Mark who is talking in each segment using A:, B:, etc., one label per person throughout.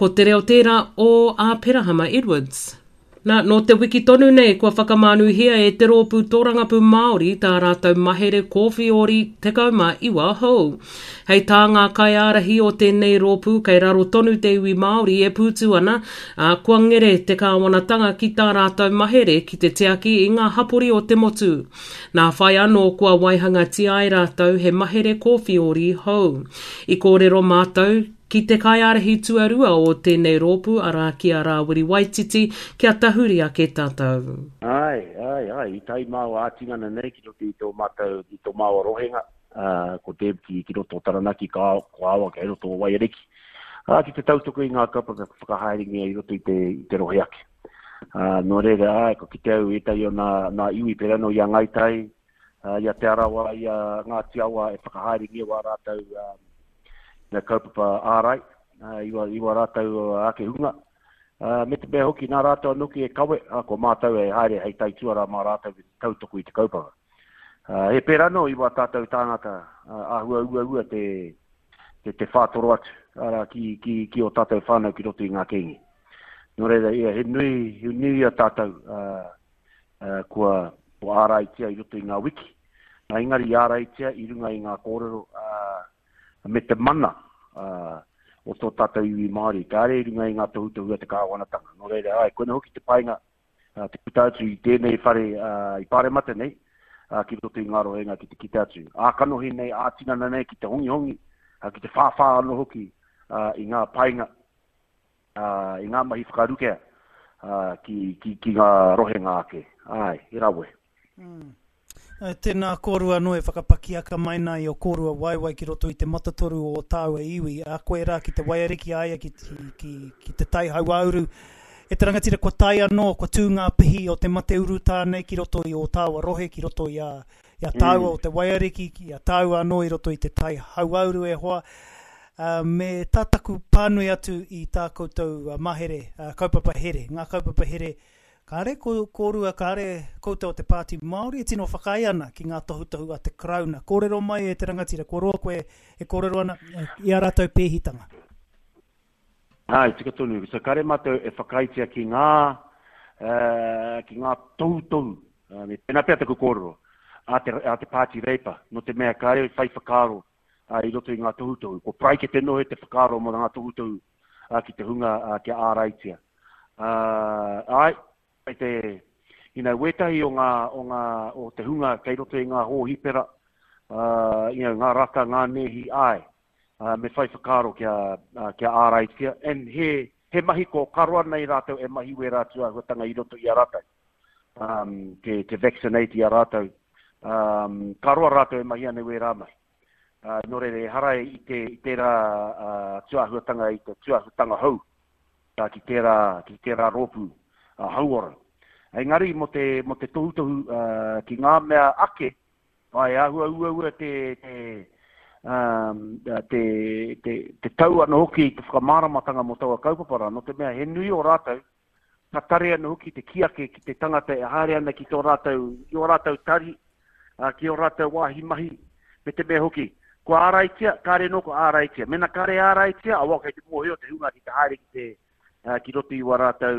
A: Ko te reo tērā o a Perahama Edwards. No te wiki tonu nei, kua whakamanuhia e te rōpū tōrangapū Māori tā rātou mahere kōwhi ori te kauma iwa hou. Hei tā ngā kaiarahi o tēnei rōpū, kei raro tonu te iwi Māori e pūtu ana, kua ngere te kāwanatanga ki tā rātou mahere ki te teaki i ngā hapori o te motu. Nā whai anō kua waihanga ti ai rātou he mahere kōwhi ori hou. I kōrero mātou, ki te kaiarahi tuarua o tēnei rōpū, ara ki a Rāwiri Waititi, kia tahuria ke tātou.
B: Ai, i tai māu ātingana nei, ki roto i tō mātou, i tō māu rohenga, ko te ki roto taranaki ka awa, ki roto o Waireki. Ki te tautoko i ngā kapa whakahaeringi i roto i te roheake. No reira, ko ki te au e tai o nā iwi perano i a ngaitai, i a te arawa, i a ngā tiawa e whakahaeringi o a rātou, na kaupapa ārai, iwa rātou ake hunga. Me te mea hoki nā rātou anuki e kawe, ko mātou e haere hei tai tuara mā rātou tautoko i te kaupapa. He pērano iwa tātou tāngata ua te whātoro atu, ara ki o tātou whānau ki roto i ngā kengi. Nō reira, he nui a tātou kua ārai tia i roto i ngā wiki. Nā ingari ārai tia i runga i ngā kōrero me te mana o tō tātou iwi Māori. Ka re runga i ngā tohutohu te kāwanatanga. Nō reira, koena hoki te painga, te kutautu i tēnei whare i pāremata nei, ki roto i ngā rohenga ki te kitautu. Kanohi nei, ātinana nei ki te hongi, ki te whāwhā ano hoki i ngā painga, i ngā mahi whakarukea ki ngā rohenga ake. He rawe.
C: Tēnā kōrua no e whakapakiaka mai nā i o kōrua waiwai ki roto i te matatoru o tāua iwi. A koe rā ki te waiariki aia ki te tai hauauru. E te rangatira kua tai anō, kua tū ngā pihi o te mate uru tānei ki roto i o tāua rohe, ki roto i a tāua o te waiariki, ki a tāua anō i roto i te tai hauauru e hoa. Me tātaku pānui atu i tā koutou mahere, kaupapa here, ngā kaupapa here. Kāre kōrua, kāre koutou o te pāti Māori, e tino whakai ana ki ngā tohutohu a te krauna. Kōrero mai e te rangatira, ko roa koe e kōrero ana i a rātou pēhitanga.
B: Tika tonu, so kāre mātou e whakaitia ki ngā tohutohu, pēnā pēta ko kōrero, a te pāti reipa, no te mea kāre whai whakaro i roto i ngā tohutohu. Ko prai ke te nohe te whakaro mo ngā tohutohu ki te hunga ki a āraitia. Wetahi o te hunga kei roto i ngā hōhipera, ngā raka, ngā nehi me whai whakaro kia āraitia. And he mahi ko karoa nei rātou e mahi we rātua huatanga i roto i a rātou. Te vaccinate i a rātou. Karoa rātou e mahi ane we rāmai. Nō reire, harai i tērā tuahuatanga i te tuahuatanga hau. Ki tērā rōpū hauora. Engari, mo te tohutohu ki ngā mea ake, ua te tau ana hoki te whakamāramatanga mo taua kaupapara, no te mea he nui o rātou, ka tare ana hoki te kiake ki te tangata e haere ana ki tō rātou tari, ki o rātou wāhi mahi, me te mea hoki. Ko āraitia, kāre no ko āraitia. Mena kāre āraitia, awa kei te mōheo te hunga ki te haere ki roto i wa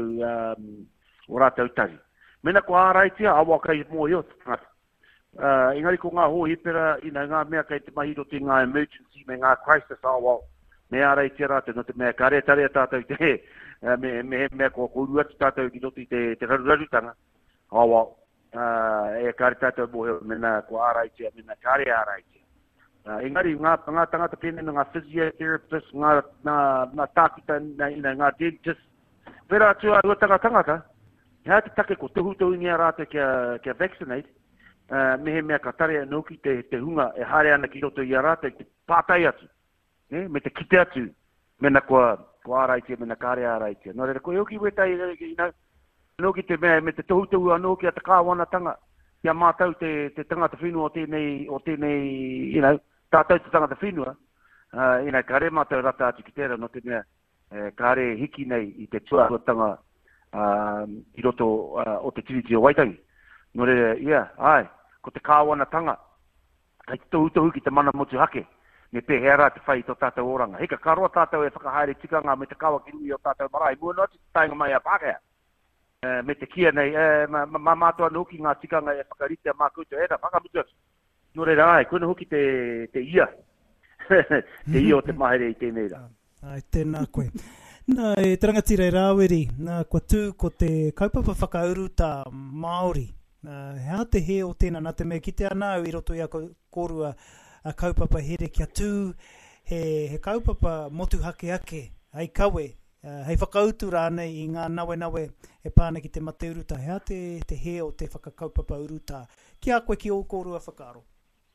B: rātou tari. Mena ko āraitia, awa kei mōheo te tangata. Engari ko ngā hōhipera, ngā mea kei te mahi roto i ngā emergency, me ngā crisis awa, me āraitia rātou, no te mea kāre tare a tātou te me mea ko uruatu tātou ki roto i te rarurarutanga. Awa, e kāre tātou mōheo, mena ko āraitia, mena kāre āraitia. Engari, ngā tangata pēne, ngā physiotherapist, ngā tākita, ngā dentist, vera atua tangata, hea te take ko tohutohu ngia rātou kia vaccinate, mehe mea ka tare anō ki te hunga e haere ana ki roto i a rātou, te pātai atu, me te kite atu, mena ko āraitia, mena kāre āraitia. Nō reira, koe hoki wetai, anō ki te mea, me te tohutohu anō ki a te kāwanatanga, kia mātau te tangata whenua o tēnei, tātou te tangata whenua, kāre mātou rata atu ki tērā, no te mea, kāre hiki nei i te tuahuatanga i roto o te tiriti o Waitangi. Nō reira, ko te kāwanatanga, kei te tohutohu ki te mana motu hake, me pehera te whai to tātou oranga. Heka karoa tātou e whakahaere tikanga me te kawa ki nui o tātou marae. Mua no te tainga mai a Pākehā. Me te kia nei, mātua no hoki ngā tikanga e whakarite a mākoutou era, whakamutu atu. No reira ai, koina hoki te ia. Te ia o te mahere i tēnei ra.
C: Ai, tēnā koe. Nā, e Tarangatira e Rāweri, nā, kua tū ko te kaupapa whakauru tā Māori. Hea te he o tēnā, nā te mea ki te anau i roto i a korua a kaupapa here kia tū, he kaupapa motu hake ake, hei kawe, hei whakautu rānei i ngā nawe e pāna ki te mate uruta. Hea te he o te whakakaupapa uruta. Kia koe ki o korua whakaro?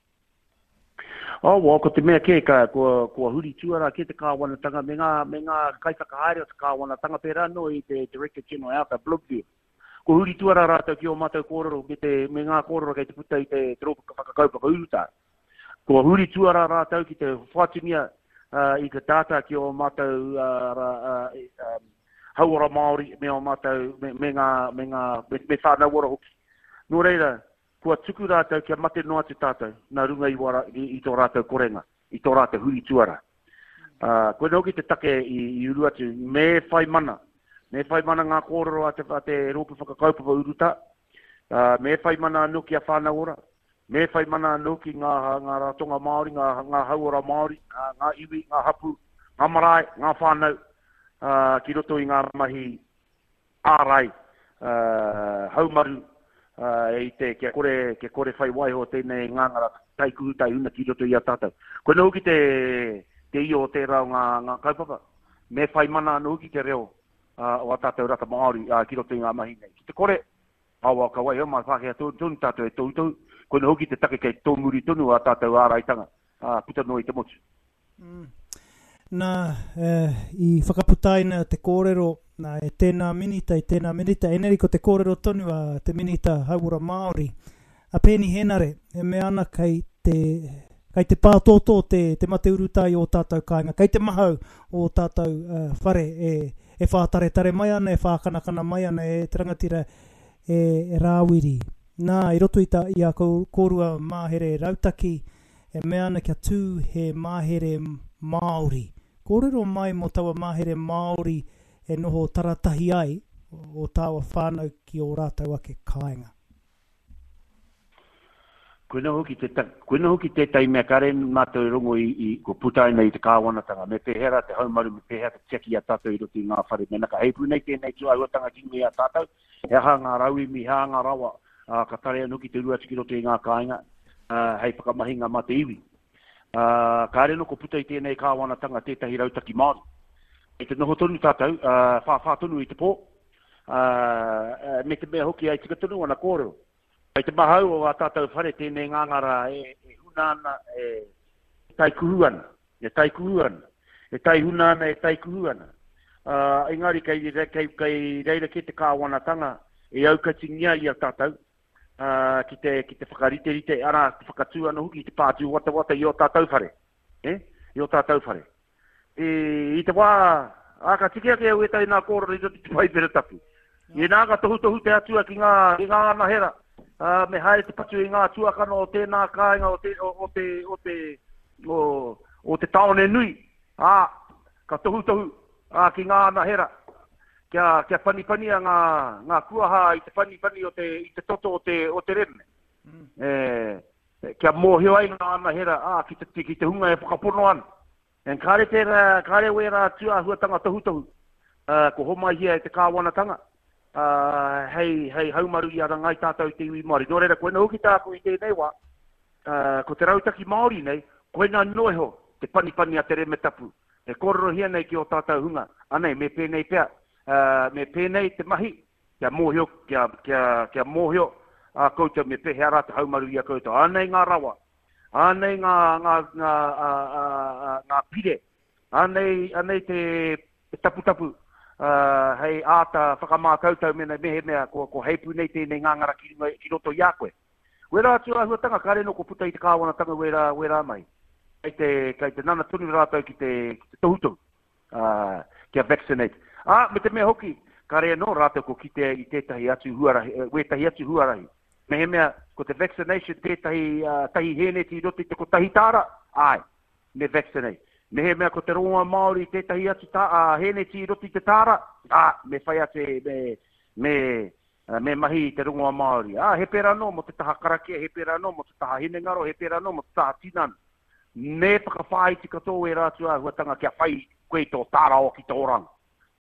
B: Wa ko te mea ke ka ko huri tuara ke te kāwanatanga me ngā kai whakahaere o te kāwanatanga pērā no i te Director General out of Bloomfield. Ko huri tuara rātou ki o mātou kōrero me ngā kōrero kei te puta i te tropa whakakaupaka uruta. Ko huri tuara rātou ki te whātunia i te tāta ki o mātou hauora Māori me o mātou me whānau ora hoki. Nō reira, kua tuku rātou kia mate noa te tātou, nā runga i tō rātou korenga, i tō rātou huri tuara. Koe noki te take i uru atu, me whai mana ngā kōrero a te rōpu whakakaupapa uruta, me whai mana nuki a whānau ora, me whai mana nuki ngā rātonga Māori, ngā hauora Māori, ngā iwi, ngā hapu, ngā marae, ngā whānau, ki roto i ngā mahi ārai, haumaru, e te kia kore whai waiho tēnei ngāngara taikuhu tai una ki roto i a tātou. Koe no hoki te io o te rau ngā kaupapa, me whai mana no hoki te reo o a tātou rata Māori ki roto i ngā mahi nei. Ki te kore, awa ka waiho mai whakea tōnu tātou e tōutau, koe no hoki te take kei tōmuri tonu a tātou āraitanga, puta no i te motu.
C: Nā, i whakaputaina te kōrero, nā, e tēnā minita, eneri ko te kōrero tonu a te minita hauora Māori. A pēni henare, e me ana kei te pātoto te mate urutai o tātou kāinga, kei te mahau o tātou whare e whātare mai ana, e whākanakana mai ana, e Tarangatira e Rāwiri. Nā, i roto i a kōrua māhere rautaki, e me ana kia tū he māhere Māori. Kōrero mai mo taua māhere Māori e noho taratahi ai o taua whānau ki o rātau ake kāinga.
B: Koe no hoki te tai mea karen mātou rongo i ko putaina i te kāwanatanga. Me pehera te haumaru, me pehera te teki a tātou i roti ngā whare. Me naka heipu nei tēnei tu auatanga ki me a tātou. E ha ngā raui mi ha ngā rawa ka tare anuki te rua tiki roti ngā kāinga. Hei whakamahinga mā te iwi. Kāre no ko puta i tēnei kāwanatanga tētahi rautaki Māori. E te noho tonu tātou, whātonu i te pō. Me te mea hoki ai tika tonu ana kōrero. Ai te mahau o a tātou whare tēnei ngāngara e hunana e taikuhuana. E taihunana e taikuhuana. Engari kei reira ki te kāwanatanga e aukatingia i a tātou. Ki te whakarite ara te whakatū ana huki, te pātū wata i o tātou whare. I o tātou whare. I te wā, aka tiki ake au e tai nā kōrero i te whaipere tapu. I nā ka tohu te atua ki ngā nahera. Me haere te patu i ngā tuakana o tēnā kāinga o te taone nui. Ka tohu ki ngā nahera. Kia panipania ngā kuaha i te panipani i te toto o te reme. Kia mōhio ai ngā nahera ki te hunga e whakapono ana. En kāre wera tua huatanga tohu. Ko homa hia e te kāwanatanga. Hei haumaru i arangai tātou te iwi Māori. Nō reira, koe na hoki tāku i tēnei wā, ko te rautaki Māori nei, koe na noiho te panipani a te reme tapu. E kororo hia nei ki o tātou hunga. Anei, me pēnei pēr. Me pēnei te mahi, kia mōhio, kia mōhio a koutou me pēhea rā te haumaru i a koutou. Anei ngā rawa, anei ngā pire, anei te tapu. Hei āta whakamākautau mea ko heipu nei tēnei ngāngara ki roto i a koe. Wera atu ahuatanga kare no ko puta i te kāwanatanga wera mai. Kei te nana tunu rātou ki te tohutou. Kia vaccinate. Me te mea hoki, kare no rātou ko ki te i tētahi atu huarahi, wetahi atu huarahi. Me he mea, ko te vaccination tētahi tahi hene ti roto i te ko tahi tāra, ai. me vaccinate. Me he mea ko te rongoa Māori tētahi atu hene ti roti te tāra, me whai ate me mahi te rongoa Māori. He pera no mo te taha karakia, he pera no mo te taha hinengaro, he pera no mo te taha tinan. Me whakawhai ti katoa e rātua huatanga kia whai koe tō tāra o ki tō orang.